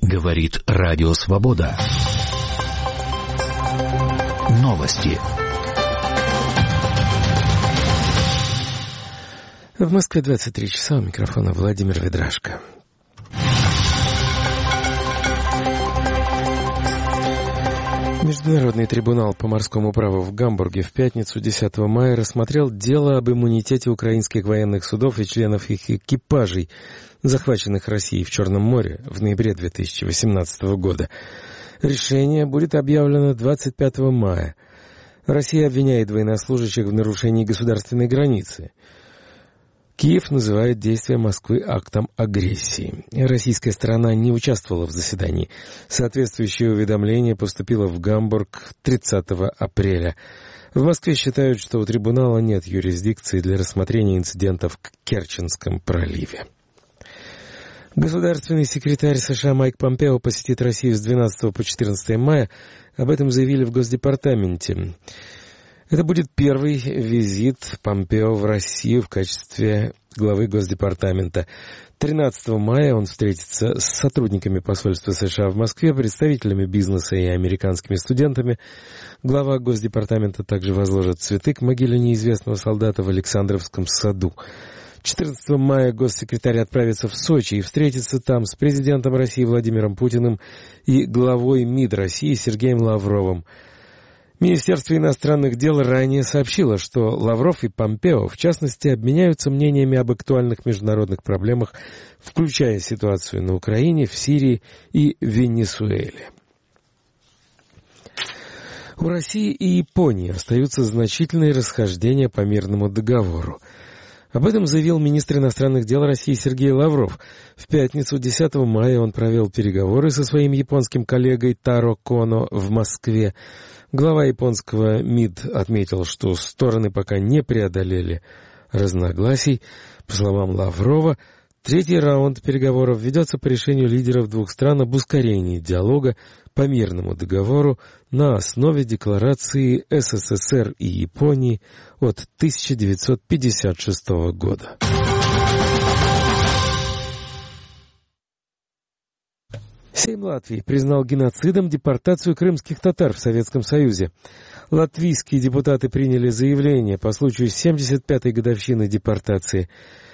Говорит Радио Свобода. Новости. В Москве 23 часа, у микрофона Владимир Ведрашко. Международный трибунал по морскому праву в Гамбурге в пятницу 10 мая рассмотрел дело об иммунитете украинских военных судов и членов их экипажей, захваченных Россией в Черном море в ноябре 2018 года. Решение будет объявлено 25 мая. Россия обвиняет военнослужащих в нарушении государственной границы. Киев называет действия Москвы актом агрессии. Российская сторона не участвовала в заседании. Соответствующее уведомление поступило в Гамбург 30 апреля. В Москве считают, что у трибунала нет юрисдикции для рассмотрения инцидентов в Керченском проливе. Государственный секретарь США Майк Помпео посетит Россию с 12 по 14 мая. Об этом заявили в Госдепартаменте. Это будет первый визит Помпео в Россию в качестве главы Госдепартамента. 13 мая он встретится с сотрудниками посольства США в Москве, представителями бизнеса и американскими студентами. Глава Госдепартамента также возложит цветы к могиле неизвестного солдата в Александровском саду. 14 мая госсекретарь отправится в Сочи и встретится там с президентом России Владимиром Путиным и главой МИД России Сергеем Лавровым. Министерство иностранных дел ранее сообщило, что Лавров и Помпео, в частности, обменяются мнениями об актуальных международных проблемах, включая ситуацию на Украине, в Сирии и Венесуэле. У России и Японии остаются значительные расхождения по мирному договору. Об этом заявил министр иностранных дел России Сергей Лавров. В пятницу 10 мая он провел переговоры со своим японским коллегой Таро Коно в Москве. Глава японского МИД отметил, что стороны пока не преодолели разногласий. По словам Лаврова, третий раунд переговоров ведется по решению лидеров двух стран об ускорении диалога по мирному договору на основе декларации СССР и Японии от 1956 года. Сейм Латвии признал геноцидом депортацию крымских татар в Советском Союзе. Латвийские депутаты приняли заявление по случаю 75-й годовщины депортации.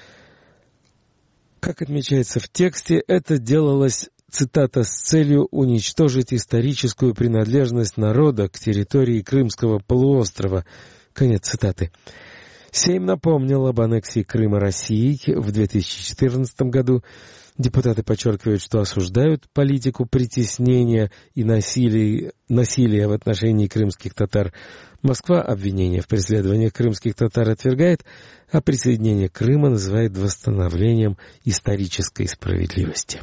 Как отмечается в тексте, это делалось, цитата, с целью уничтожить историческую принадлежность народа к территории Крымского полуострова. Конец цитаты. Сейм напомнил об аннексии Крыма Россией в 2014 году. Депутаты подчеркивают, что осуждают политику притеснения и насилия в отношении крымских татар. Москва обвинение в преследовании крымских татар отвергает, а присоединение Крыма называет восстановлением исторической справедливости.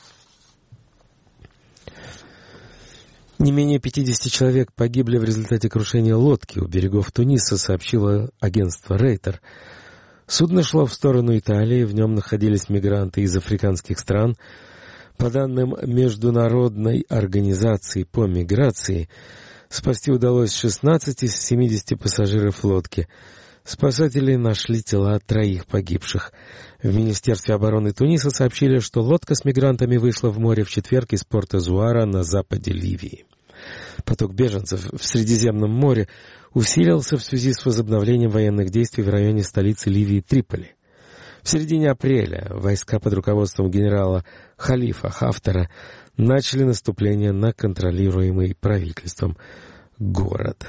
Не менее 50 человек погибли в результате крушения лодки у берегов Туниса, сообщило агентство Рейтер. Судно шло в сторону Италии, в нем находились мигранты из африканских стран. По данным Международной организации по миграции, спасти удалось 16 из 70 пассажиров лодки. Спасатели нашли тела 3 погибших. В Министерстве обороны Туниса сообщили, что лодка с мигрантами вышла в море в четверг из порта Зуара на западе Ливии. Поток беженцев в Средиземном море усилился в связи с возобновлением военных действий в районе столицы Ливии Триполи. В середине апреля войска под руководством генерала Халифа Хафтара начали наступление на контролируемый правительством город.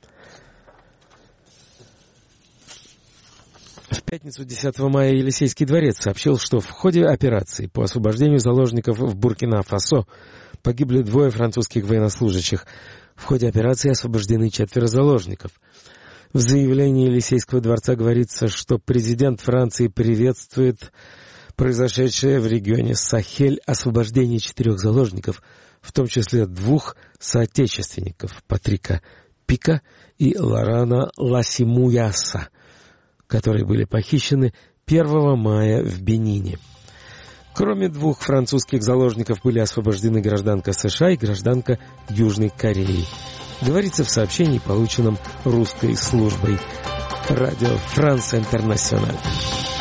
В пятницу 10 мая Елисейский дворец сообщил, что в ходе операции по освобождению заложников в Буркина-Фасо погибли 2 французских военнослужащих. В ходе операции освобождены 4 заложников. В заявлении Елисейского дворца говорится, что президент Франции приветствует произошедшее в регионе Сахель освобождение 4 заложников, в том числе 2 соотечественников Патрика Пика и Лорана Ласимуяса, которые были похищены 1 мая в Бенине. Кроме 2 французских заложников были освобождены гражданка США и гражданка Южной Кореи. Говорится в сообщении, полученном русской службой Радио Франс Интернациональ.